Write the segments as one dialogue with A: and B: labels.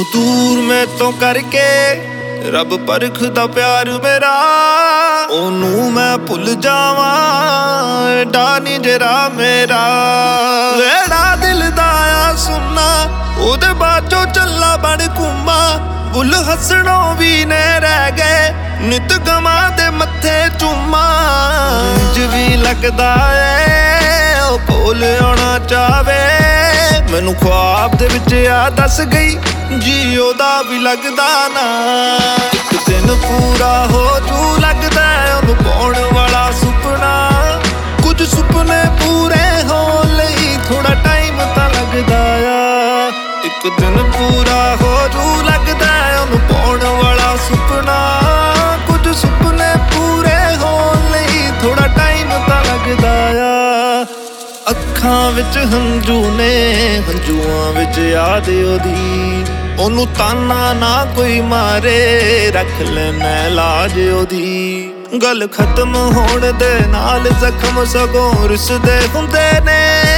A: ਉਹਨੂੰ ਦੂਰ ਮੈਥੋਂ ਕਰਕੇ ਰੱਬ ਪਰਖਦਾ ਪਿਆਰ ਮੇਰਾ। ਉਹਨੂੰ ਮੈਂ ਭੁੱਲ ਜਾਵਾਂ ਐਡਾ ਨੀ ਜਰਾ ਮੇਰਾ। ਵੇੜਾ ਦਿਲ ਦਾ ਆ ਸੁਣਨਾ ਉਹਦੇ ਬਾਝੋਂ ਚੱਲਾ ਬਣ ਘੁੰਮਾ। ਬੁੱਲ ਹੱਸਣੋਂ ਵੀ ਨੇ ਰਹਿ ਗਏ ਨਿਤ ਗਮਾਂ ਦੇ ਮੱਥੇ ਚੁੰਮਾ। ਇੰਝ ਵੀ ਲੱਗਦਾ ਏ ਉਹ ਕੋਲ ਆਉਣਾ ਚਾਵੇ ਮੈਨੂੰ ਖ਼ਵਾਬ ਦੇ ਵਿੱਚ ਆ ਦੱਸ ਗਈ ਜੀ ਉਹਦਾ ਵੀ ਲੱਗਦਾ ਨਾ। ਇੱਕ ਦਿਨ ਪੂਰਾ ਹੋ ਜੂ ਲੱਗਦਾ ਉਹਨੂੰ ਪਾਉਣ ਵਾਲਾ ਸੁਪਨਾ। ਕੁਝ ਸੁਪਨੇ ਪੂਰੇ ਹੋਣ ਲਈ ਥੋੜਾ ਟਾਈਮ ਤਾਂ ਲੱਗਦਾ ਆ। ਇੱਕ ਦਿਨ ਪੂਰਾ ਹੋ ਜੂ ਲੱਗਦਾ ਉਹਨੂੰ ਪਾਉਣ ਵਾਲਾ ਸੁਪਨਾ। ਕੁਝ ਸੁਪਨੇ ਪੂਰੇ ਹੋਣ ਲਈ ਥੋੜਾ ਟਾਈਮ ਤਾਂ ਲੱਗਦਾ ਆ। ਅੱਖਾਂ ਵਿੱਚ ਹੰਝੂ ਨੇ ਹੰਝੂਆਂ ਵਿੱਚ ਯਾਦ ਉਹਦੀ। ਉਹਨੂੰ ਤਾਨਾ ਨਾ ਕੋਈ ਮਾਰੇ ਰੱਖ ਲੈਣਾ ਲਾਜ ਉਹਦੀ। ਗੱਲ ਖਤਮ ਹੋਣ ਦੇ ਨਾਲ ਜ਼ਖਮ ਸਗੋਂ ਰਿਸਦੇ ਹੁੰਦੇ ਨੇ।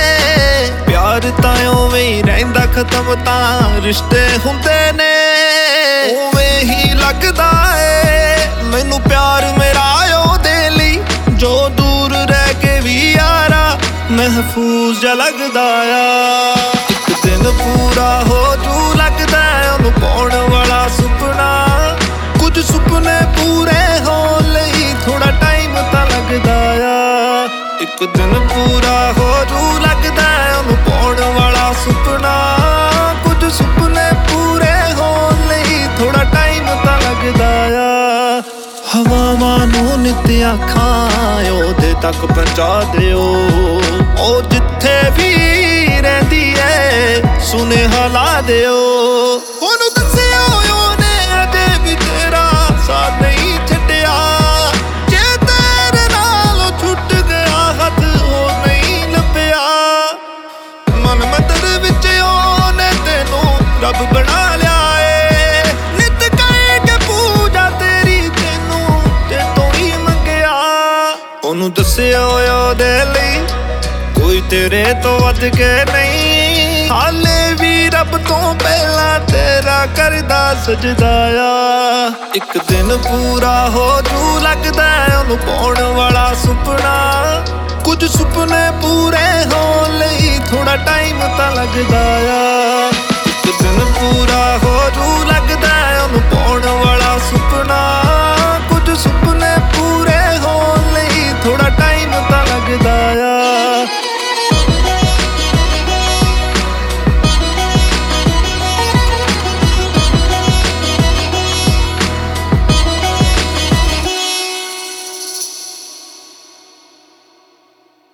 A: ਪਿਆਰ ਤਾਂ ਉਵੇਂ ਹੀ ਰਹਿੰਦਾ ਖਤਮ ਤਾਂ ਰਿਸ਼ਤੇ ਹੁੰਦੇ ਨੇ। ਉਵੇਂ ਹੀ ਲੱਗਦਾ ਏ ਮੈਨੂੰ ਪਿਆਰ ਮੇਰਾ ਉਹਦੇ ਲਈ ਜੋ ਦੂਰ ਰਹਿ ਕੇ ਵੀ ਯਾਰਾ ਮਹਿਫੂਜ਼ ਜਿਹਾ ਲੱਗਦਾ ਆ। ਇੱਕ ਦਿਨ ਪੂਰਾ ਹੋ ਜੂ ਲੱਗਦਾ ਉਹਨੂੰ ਪਾਉਣ ਵਾਲਾ ਸੁਪਨਾ। ਕੁਝ ਸੁਪਨੇ ਪੂਰੇ ਹੋਣ ਲਈ ਥੋੜਾ ਟਾਈਮ ਤਾਂ ਲੱਗਦਾ ਆ। ਇੱਕ ਦਿਨ ਪੂਰਾ ਹੋ ਜੂ ਲੱਗਦਾ ਉਹਨੂੰ ਪਾਉਣ ਵਾਲਾ ਸੁਪਨਾ। ਕੁਝ ਸੁਪਨੇ ਪੂਰੇ ਹੋਣ ਲਈ ਥੋੜਾ ਟਾਈਮ ਤਾਂ ਲੱਗਦਾ ਆ। ਹਵਾਵਾਂ ਨੂੰ ਨਿੱਤ ਆਖਾਂ ਉਹਦੇ ਤੱਕ ਪਹੁੰਚਾ ਦਿਓ। ਉਹ ਜਿੱਥੇ ਵੀ ਰਹਿੰਦੀ ਏ ਸੁਨੇਹਾ ਲਾ ਦਿਓ। ਉਹਨੂੰ ਦੱਸਿਓ ਉਹਨੇ ਅਜੇ ਵੀ ਤੇਰਾ ਸਾਥ ਨਹੀਂ ਛੱਡਿਆ। ਜੇ ਤੇਰੇ ਨਾਲ ਛੁੱਟ ਗਿਆ ਹੱਥ ਉਹ ਨਹੀਂ ਲੱਭਿਆ। ਮਨ ਮੰਦਰ ਵਿੱਚ ਉਹਨੇ ਤੈਨੂੰ ਰੱਬ ਬਣਾ ਲਿਆ ਏ। ਨਿੱਤ ਕਹਿ ਕੇ ਪੂਜਾ ਤੇਰੀ ਤੈਨੂੰ ਤੇ ਤੋਂ ਹੀ ਮੰਗਿਆ। ਉਹਨੂੰ ਦੱਸਿਓ ਉਹਦੇ ਲਈ ਕੋਈ ਤੇਰੇ ਤੋਂ ਵੱਧ ਕੇ ਨਹੀਂ। ਹਾਲੇ ਵੀ ਰੱਬ ਤੋਂ ਪਹਿਲਾਂ ਤੇਰਾ ਕਰਦਾ ਸਜਦਾ ਆ। ਇੱਕ ਦਿਨ ਪੂਰਾ ਹੋ ਜੂ ਲੱਗਦਾ ਉਹਨੂੰ ਪਾਉਣ ਵਾਲਾ ਸੁਪਨਾ। ਕੁਝ ਸੁਪਨੇ ਪੂਰੇ ਹੋਣ ਲਈ ਥੋੜਾ ਟਾਈਮ ਤਾਂ ਲੱਗਦਾ ਆ। ਇੱਕ ਦਿਨ ਪੂਰਾ ਹੋ ਜੂ ਲੱਗਦਾ ਉਹਨੂੰ ਪਾਉਣ ਵਾਲਾ ਸੁਪਨਾ।